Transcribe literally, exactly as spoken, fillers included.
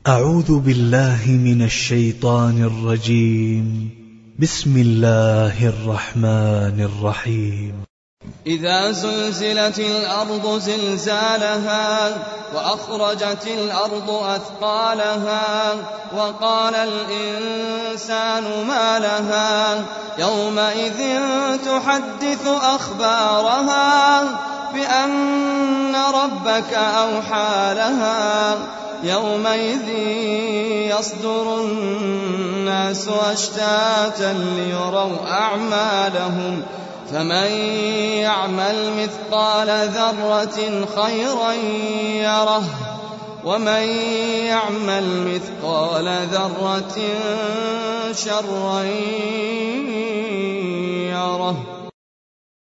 أعوذ بالله من الشيطان الرجيم. بسم الله الرحمن الرحيم. إذا زلزلت الأرض زلزالها وأخرجت الأرض أثقالها وقال الإنسان ما لها يومئذ تحدث أخبارها بأن ربك أوحى لها يومئذ يصدر الناس أشتاتا ليروا أعمالهم فمن يعمل مثقال ذرة خيرا يره ومن يعمل مثقال ذرة شرا يره.